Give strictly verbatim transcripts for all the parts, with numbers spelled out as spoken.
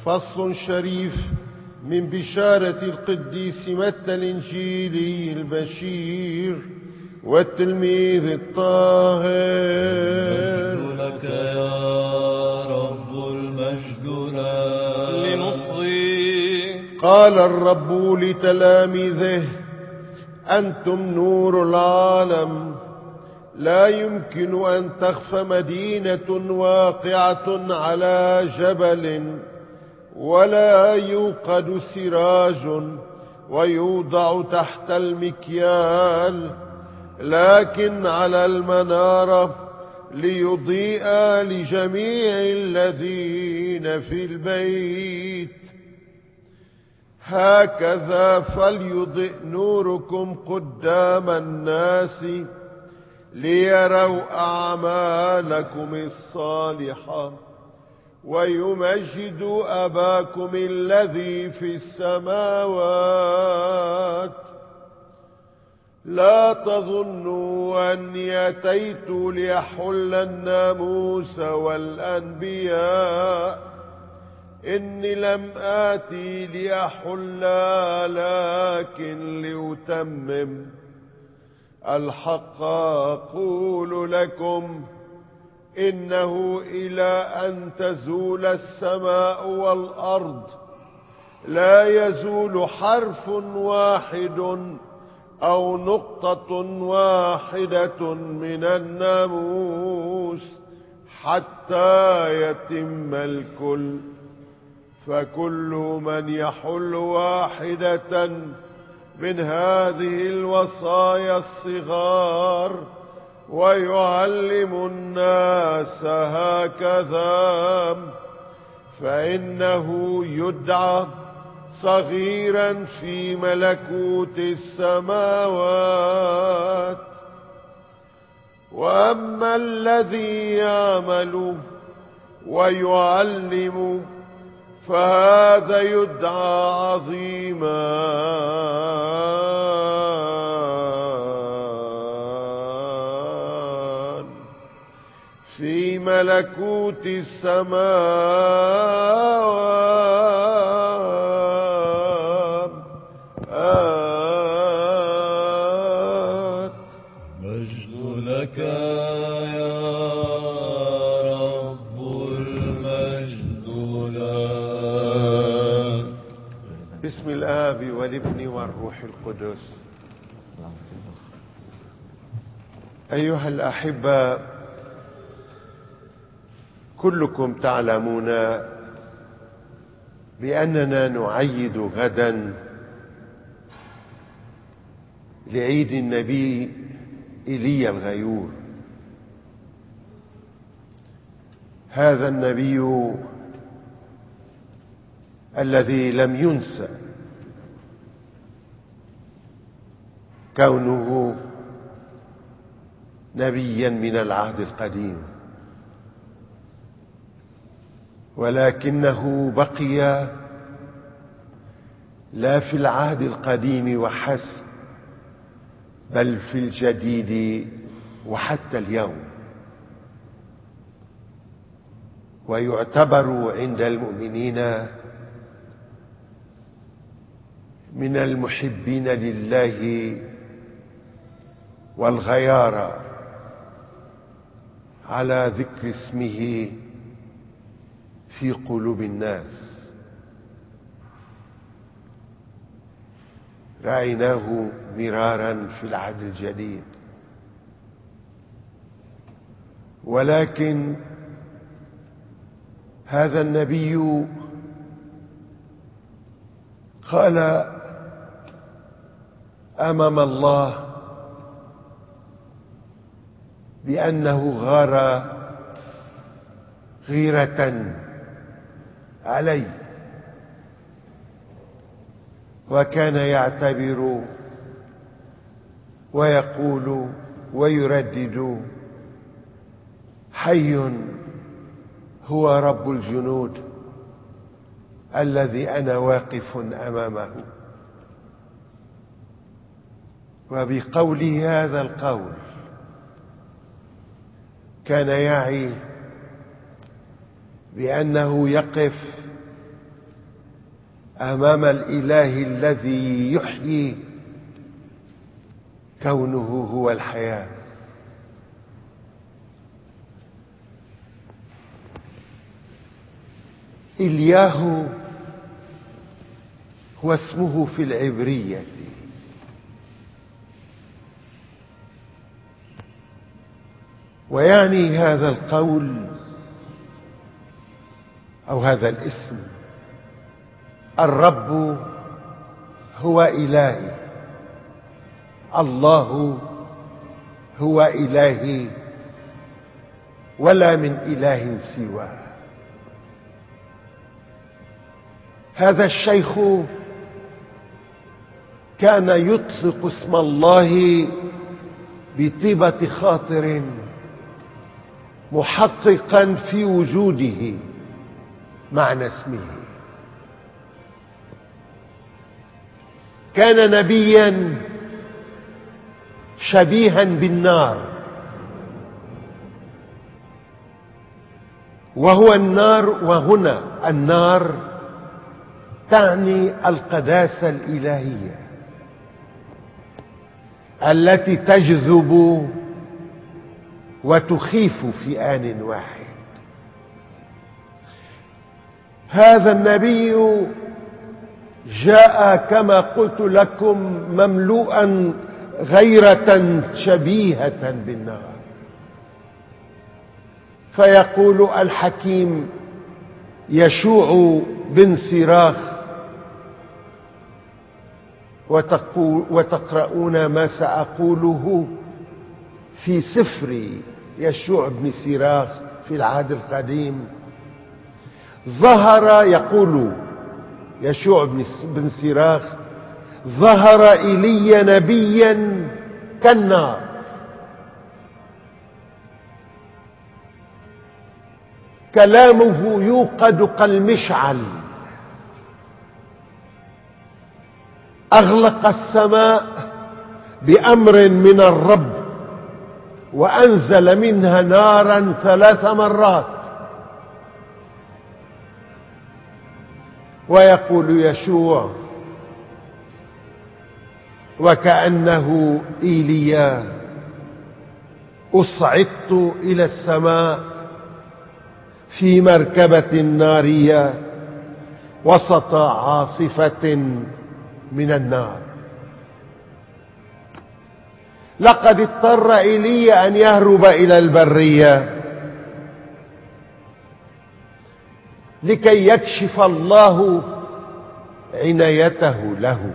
فصل شريف من بشارة القديس متى الإنجيلي البشير والتلميذ الطاهر. المجد لك يا رب، المجد لك. لنصغي. قال الرب لتلاميذه: أنتم نور العالم. لا يمكن أن تخفى مدينة واقعة على جبل، ولا يوقد سراج ويوضع تحت المكيال، لكن على المنارة، ليضيء لجميع الذين في البيت. هكذا فليضئ نوركم قدام الناس، ليروا أعمالكم الصالحة ويمجدوا أباكم الذي في السماوات. لا تظنوا أني أتيت لأحل الناموس والأنبياء، إني لم آتي لأحل لكن لأتمم. الحق أقول لكم، إنه إلى أن تزول السماء والأرض لا يزول حرف واحد أو نقطة واحدة من الناموس حتى يتم الكل. فكل من يحل واحدة من هذه الوصايا الصغار ويعلم الناس هكذا، فإنه يدعى صغيرا في ملكوت السماوات. وأما الذي يعمل ويعلم فهذا يدعى عظيما في ملكوت السماوات. مجد لك يا رب، المجد لك. بسم الآب والابن والروح القدس. أيها الأحبة، كلكم تعلمون بأننا نعيد غدا لعيد النبي إيليا الغيور. هذا النبي الذي لم ينسى كونه نبيا من العهد القديم، ولكنه بقي لا في العهد القديم وحسب، بل في الجديد وحتى اليوم، ويعتبر عند المؤمنين من المحبين لله والغيارى على ذكر اسمه في قلوب الناس. رأيناه مرارا في العهد الجديد، ولكن هذا النبي قال أمام الله بأنه غار غيرة علي، وكان يعتبر ويقول ويردد: حي هو رب الجنود الذي أنا واقف أمامه. وبقوله هذا القول كان يعي بأنه يقف أمام الإله الذي يحيي كونه هو الحياة. إلياه هو اسمه في العبرية، ويعني هذا القول أو هذا الاسم: الرب هو إلهي، الله هو إلهي، ولا من إله سواه. هذا الشيخ كان يطلق اسم الله بطيبة خاطر، محققا في وجوده معنى اسمه. كان نبيا شبيها بالنار، وهو النار، وهنا النار تعني القداسة الإلهية التي تجذب وتخيف في آن واحد. هذا النبي جاء كما قلت لكم مملوءا غيرة شبيهة بالنار، فيقول الحكيم يشوع بن سراخ، وتقرؤون ما سأقوله في سفر يشوع بن سراخ في العهد القديم. ظهر، يقول يشوع بن سراخ: ظهر إلي نبيا كالنار، كلامه يوقد كالمشعل، أغلق السماء بأمر من الرب وأنزل منها نارا ثلاث مرات. ويقول يشوع وكأنه إيليا: أصعدت إلى السماء في مركبة نارية وسط عاصفة من النار. لقد اضطر إيليا أن يهرب إلى البرية لكي يكشف الله عنايته له،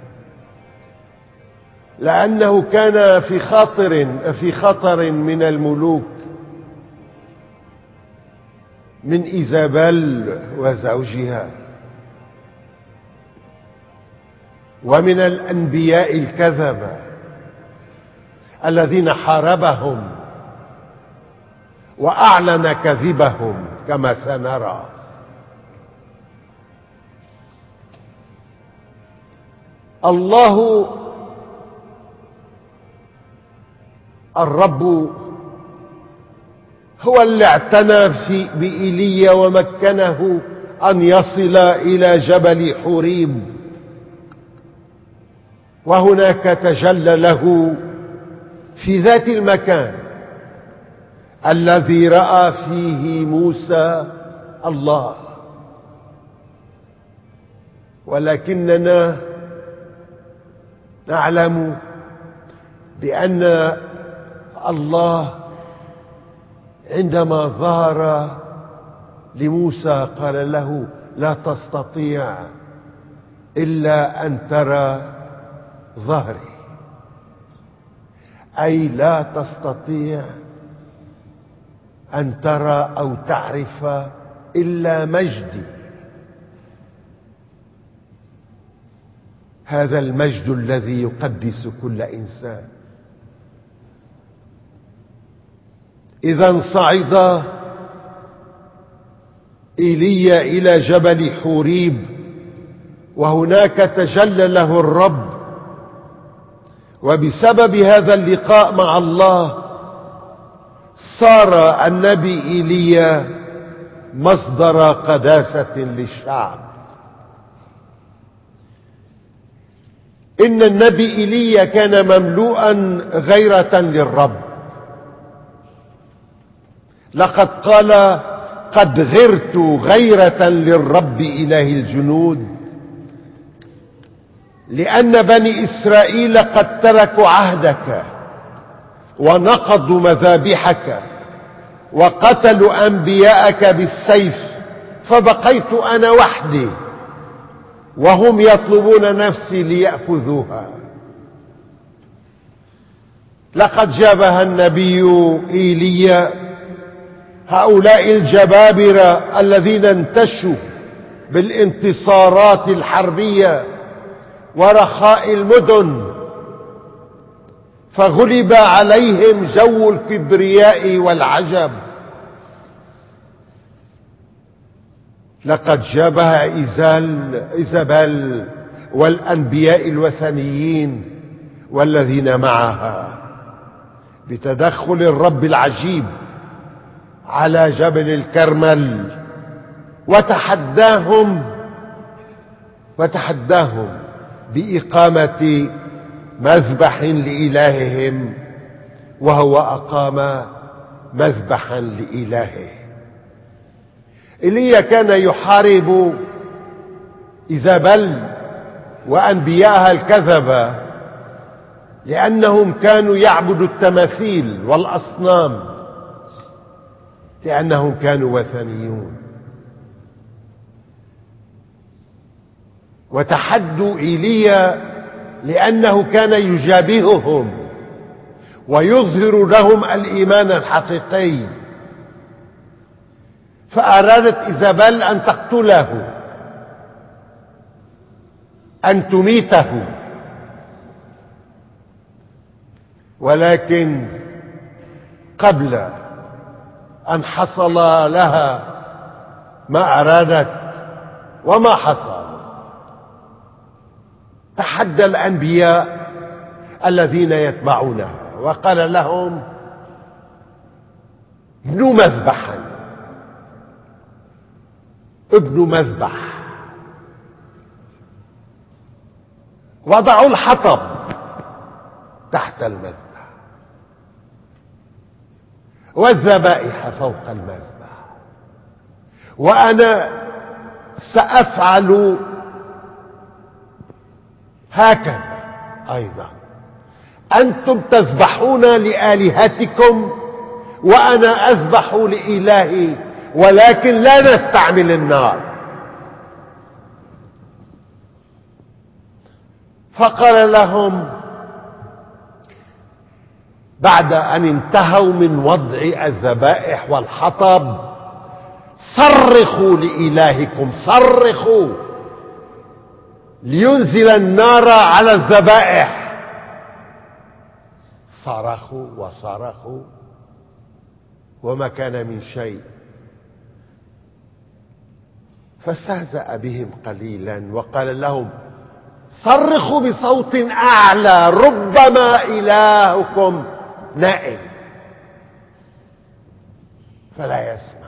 لأنه كان في خطر في خطر من الملوك، من إيزابل وزوجها، ومن الأنبياء الكذبة الذين حاربهم وأعلن كذبهم كما سنرى. الله الرب هو اللي اعتنى في بإيليا ومكنه أن يصل إلى جبل حوريب، وهناك تجلى له في ذات المكان الذي رأى فيه موسى الله. ولكننا نعلم بأن الله عندما ظهر لموسى قال له: لا تستطيع إلا أن ترى ظهري، أي لا تستطيع أن ترى أو تعرف إلا مجدي. هذا المجد الذي يقدس كل إنسان. إذا صعد إيليا إلى جبل حوريب، وهناك تجلى له الرب، وبسبب هذا اللقاء مع الله صار النبي إيليا مصدر قداسة للشعب. إن النبي إيليا كان مملوءا غيرة للرب. لقد قال: قد غرت غيرة للرب إله الجنود، لأن بني إسرائيل قد تركوا عهدك ونقضوا مذابحك وقتلوا أنبياءك بالسيف، فبقيت أنا وحدي وهم يطلبون نفسي ليأخذوها. لقد جابها النبي إيليا هؤلاء الجبابرة الذين انتشوا بالانتصارات الحربية ورخاء المدن، فغلب عليهم جو الكبرياء والعجب. لقد جابها إيزابل والأنبياء الوثنيين والذين معها بتدخل الرب العجيب على جبل الكرمل، وتحداهم وتحداهم بإقامة مذبح لإلههم، وهو أقام مذبحا لإلهه. إيليا كان يحارب إيزابل وأنبياءها الكذبة لأنهم كانوا يعبدوا التماثيل والأصنام، لأنهم كانوا وثنيون. وتحدوا إيليا لأنه كان يجابههم ويظهر لهم الإيمان الحقيقي، فأرادت إيزابل أن تقتله، أن تميته، ولكن قبل أن حصل لها ما أرادت وما حصل، تحدى الأنبياء الذين يتبعونها وقال لهم: ابنوا مذبحا، ابنوا مذبح، وضعوا الحطب تحت المذبح والذبائح فوق المذبح، وأنا سأفعل هكذا أيضا. أنتم تذبحون لآلهتكم وأنا أذبح لإلهي، ولكن لا نستعمل النار. فقال لهم بعد أن انتهوا من وضع الذبائح والحطب: صرخوا لإلهكم، صرخوا لينزل النار على الذبائح. صرخوا وصرخوا وما كان من شيء، فاستهزأ بهم قليلا وقال لهم: صرخوا بصوت أعلى، ربما إلهكم نائم فلا يسمع.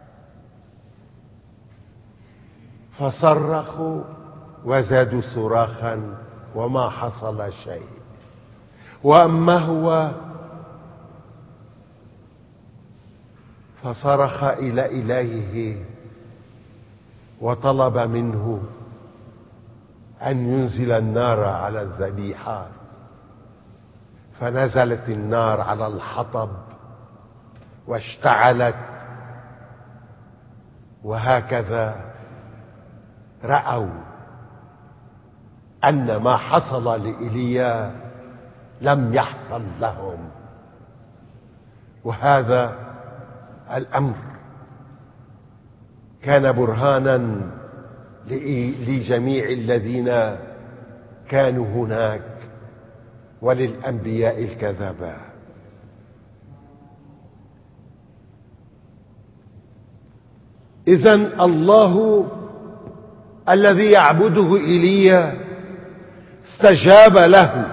فصرخوا وزادوا صراخا وما حصل شيء. وأما هو فصرخ إلى إلهه وطلب منه أن ينزل النار على الذبيحة، فنزلت النار على الحطب واشتعلت. وهكذا رأوا أن ما حصل لإيليا لم يحصل لهم. وهذا الأمر كان برهانا لجميع الذين كانوا هناك وللأنبياء الكذبة. إذن الله الذي يعبده إيليا استجاب له،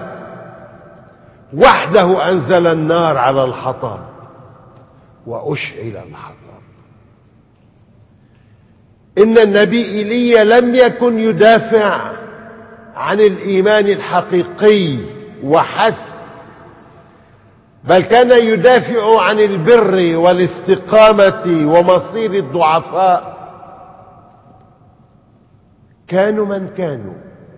وحده أنزل النار على الحطب وأشعل الحطب. إن النبي إيليا لم يكن يدافع عن الإيمان الحقيقي وحسب، بل كان يدافع عن البر والاستقامة ومصير الضعفاء. كانوا من كانوا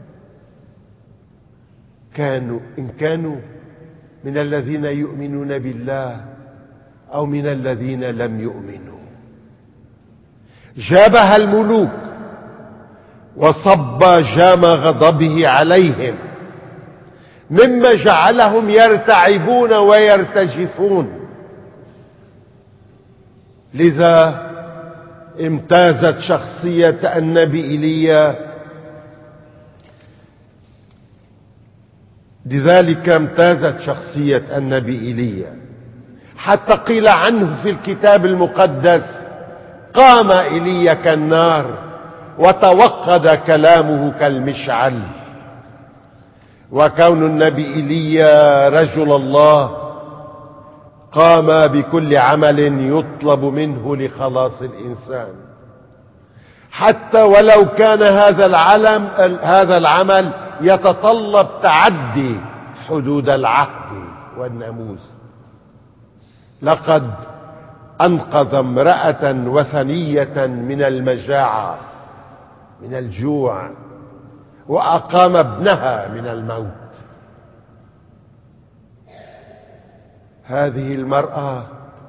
كانوا إن كانوا من الذين يؤمنون بالله أو من الذين لم يؤمنوا. جابها الملوك وصب جام غضبه عليهم، مما جعلهم يرتعبون ويرتجفون. لذا امتازت شخصية النبي إيليا لذلك امتازت شخصية النبي إيليا حتى قيل عنه في الكتاب المقدس: قام إيليا كالنار وتوقد كلامه كالمشعل. وكون النبي إيليا رجل الله قام بكل عمل يطلب منه لخلاص الإنسان، حتى ولو كان هذا العلم هذا العمل يتطلب تعدي حدود العهد والناموس. لقد أنقذ امرأة وثنية من المجاعة، من الجوع، وأقام ابنها من الموت. هذه المرأة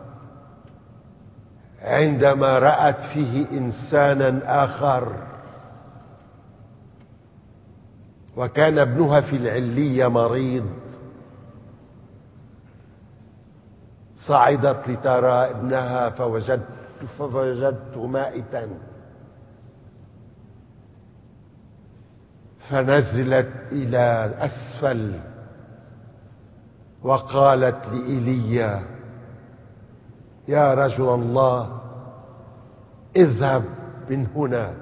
عندما رأت فيه إنسانا آخر، وكان ابنها في العلية مريض، صعدت لترى ابنها فوجدت فوجدته مائتا، فنزلت إلى أسفل وقالت لإيليا: يا رجل الله، اذهب من هنا،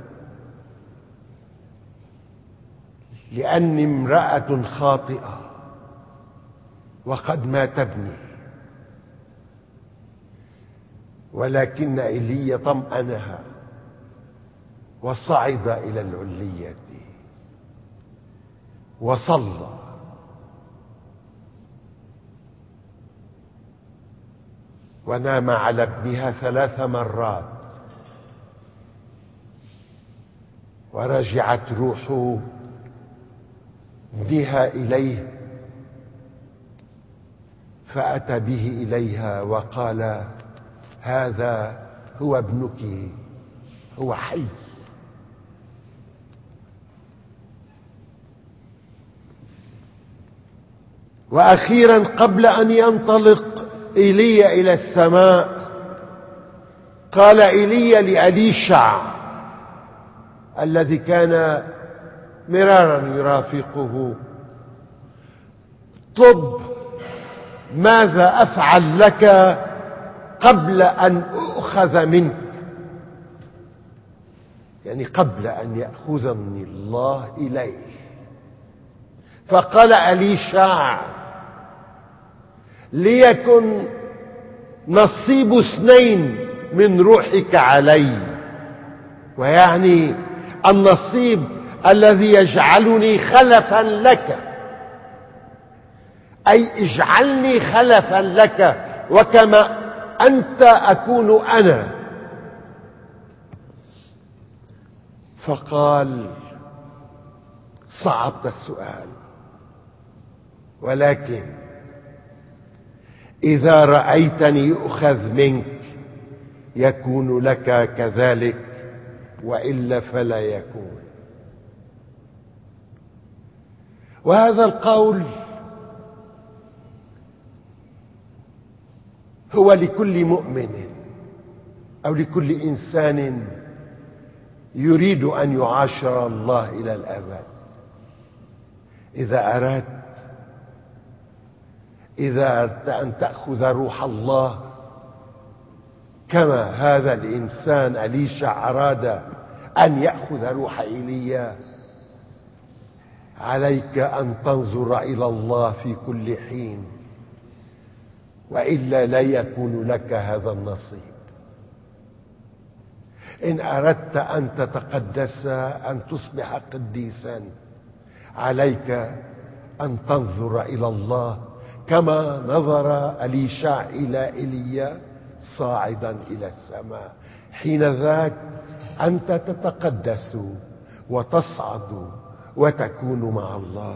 لأني امرأة خاطئة وقد مات ابني. ولكن إيليا طمأنها وصعد إلى العلية وصلى. ونام على ابنها ثلاث مرات، ورجعت روح ابنها إليه، فأتى به إليها وقال: هذا هو ابنك، هو حي. وأخيرا قبل أن ينطلق إيليا إلى السماء، قال إيليا لأليشع الذي كان مرارا يرافقه: طب ماذا أفعل لك قبل أن أؤخذ منك، يعني قبل أن يأخذني الله إليه. فقال أليشع: ليكن نصيب اثنين من روحك علي، ويعني النصيب الذي يجعلني خلفا لك، أي اجعلني خلفا لك وكما أنت أكون أنا. فقال: صعبت السؤال، ولكن إذا رأيتني يؤخذ منك يكون لك كذلك، وإلا فلا يكون. وهذا القول هو لكل مؤمن أو لكل إنسان يريد أن يعاشر الله إلى الأبد. إذا أردت إذا أردت أن تأخذ روح الله كما هذا الإنسان أليشع أراد أن يأخذ روح إيليا، عليك أن تنظر إلى الله في كل حين، وإلا لا يكون لك هذا النصيب. إن أردت أن تتقدس، أن تصبح قديسا، عليك أن تنظر إلى الله كما نظر أليشع إلى إيليا صاعدا إلى السماء. حين ذاك أنت تتقدس وتصعد وتكون مع الله.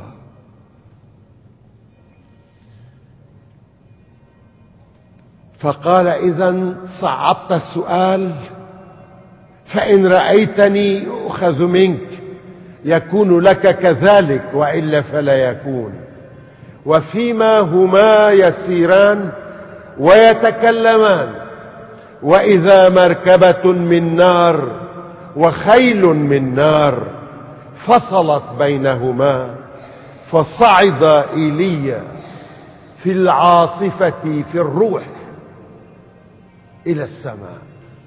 فقال: إذن صعبت السؤال، فإن رأيتني يؤخذ منك يكون لك كذلك، وإلا فلا يكون. وفيما هما يسيران ويتكلمان، وإذا مركبة من نار وخيل من نار فصلت بينهما، فصعد إيليا في العاصفة في الروح إلى السماء،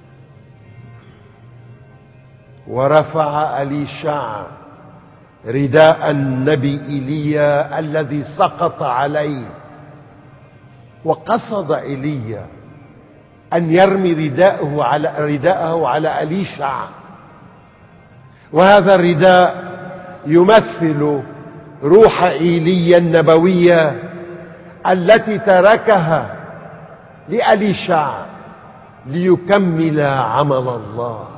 ورفع أليشع رداء النبي إيليا الذي سقط عليه، وقصد إيليا أن يرمي رداءه على رداءه على أليشع، وهذا الرداء يمثل روح إيليا النبوية التي تركها لأليشع ليكمل عمل الله.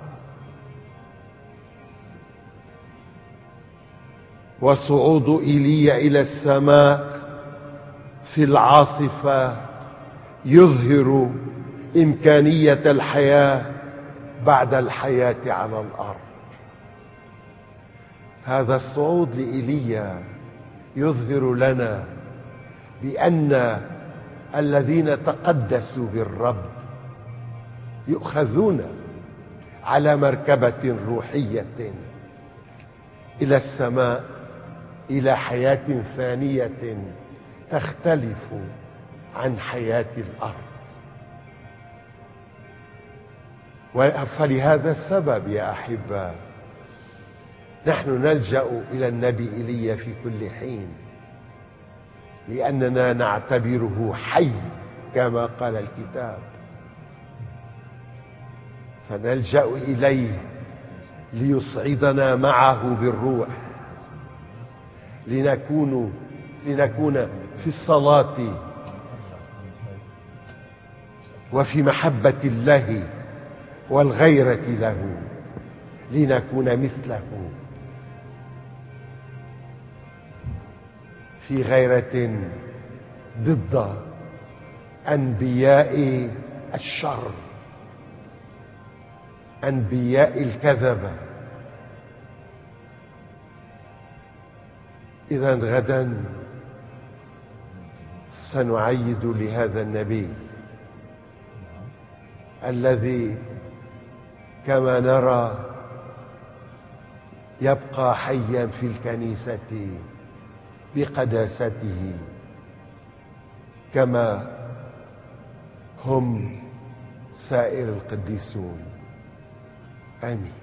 وصعود إيليا إلى السماء في العاصفة يظهر إمكانية الحياة بعد الحياة على الأرض. هذا الصعود لإيليا يظهر لنا بأن الذين تقدسوا بالرب يؤخذون على مركبة روحية إلى السماء، إلى حياة ثانية تختلف عن حياة الأرض. فلهذا السبب يا أحبة نحن نلجأ إلى النبي إيليا في كل حين، لأننا نعتبره حي كما قال الكتاب، فنلجأ إليه ليصعدنا معه بالروح، لنكون لنكون في الصلاة وفي محبة الله والغيرة له، لنكون مثله في غيرة ضد أنبياء الشر، أنبياء الكذبة. إذن غدا سنعيد لهذا النبي الذي كما نرى يبقى حيا في الكنيسة بقداسته كما هم سائر القديسون. آمين.